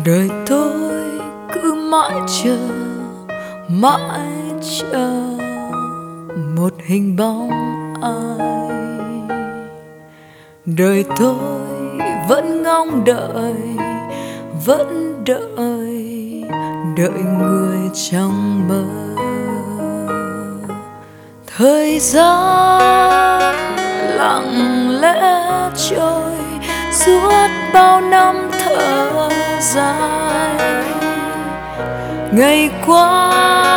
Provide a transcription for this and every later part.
Đời tôi cứ mãi chờ một hình bóng ai. Đời tôi vẫn ngóng đợi, vẫn đợi người trong mơ. Thời gian lặng lẽ trôi suốt bao năm thở dài. Ngày qua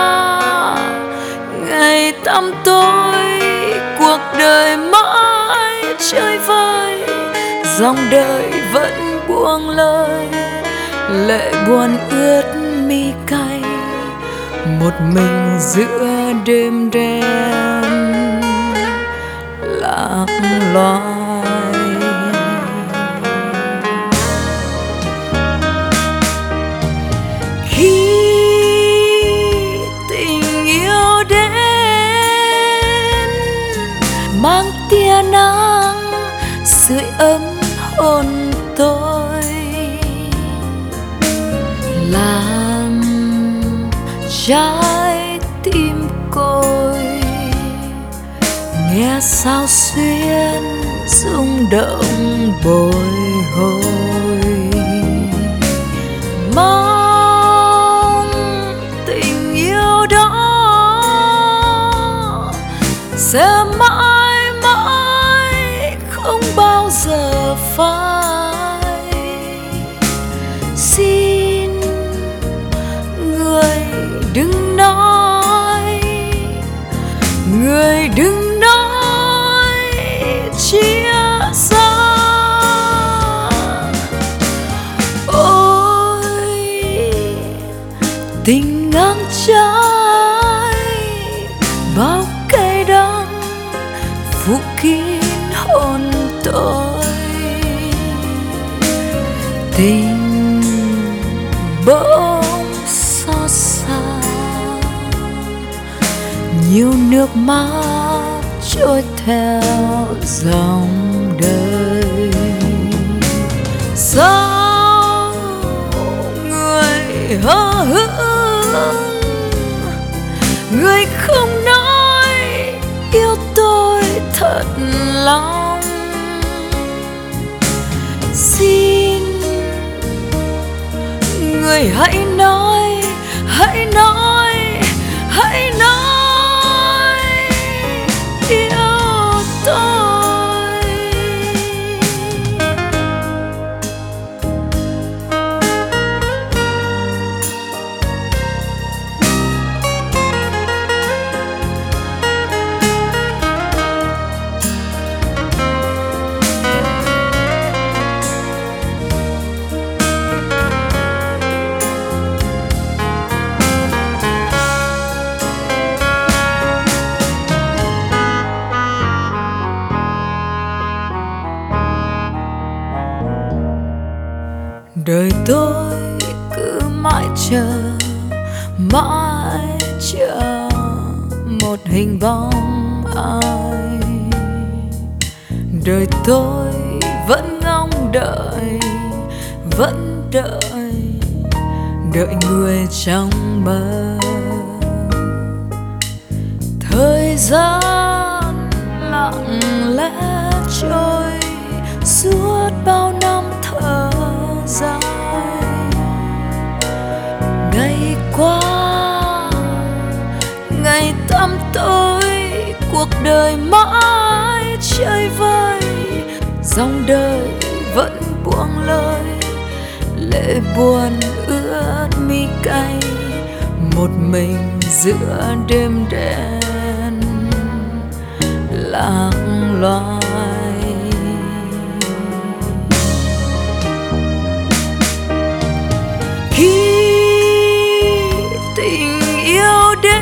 ngày tăm tối, cuộc đời mãi chơi vơi. Dòng đời vẫn buông lơi, lệ buồn ướt mi cay. Một mình giữa đêm đen lạc loài. Khi tình yêu đến mang tia nắng sưởi ấm hồn tôi, làm trái tim côi nghe sao xuyên rung động bồi hồi. Mong tình yêu đó sẽ mãi mãi không bao giờ phai. Xin người đừng nói, người đừng nói chia xa. Ôi tình ngang trái bao cay đắng phủ kín hồn tôi. Tình bỗng xót xa, nhiều nước mắt trôi theo dòng đời. Sao người hờ hững, người không nói yêu tôi thật lòng. Xin người hãy nói, hãy nói, hãy nói yêu tôi. Đời tôi cứ mãi chờ một hình bóng ai. Đời tôi vẫn ngóng đợi, vẫn đợi người trong mơ. Thời gian lặng lẽ trôi suốt bao năm thở dài. Ngày qua ngày tăm tối, cuộc đời mãi chơi vơi. Dòng đời vẫn buông lơi, lệ buồn ướt mi cay. Một mình giữa đêm đen lạc loài. Khi tình yêu đến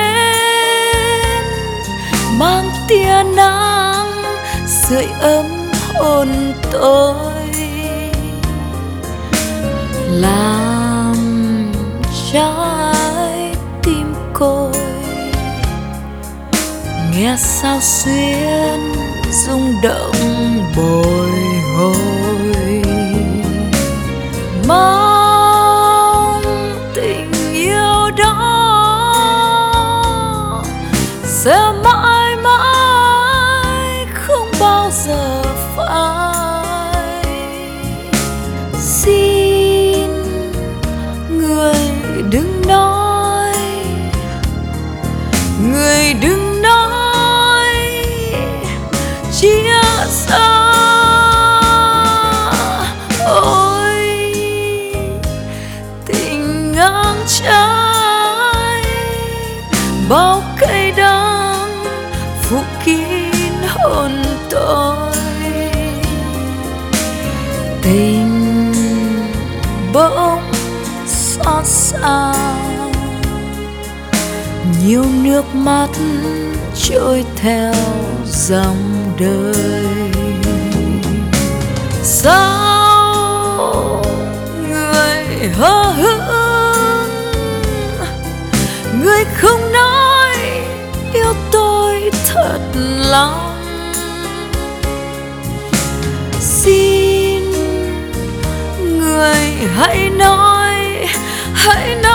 mang tia nắng sưởi ấm hồn tôi, làm trái tim côi nghe sao xuyên rung động bồi hồi. Mong đừng nói, người đừng nói chia xa. Ôi tình ngang trái, bao cay đắng phủ kín hồn tôi. Tình bỗng xót xa, nhiều nước mắt trôi theo dòng đời. Sao người hờ hững, người không nói yêu tôi thật lòng. Xin người hãy nói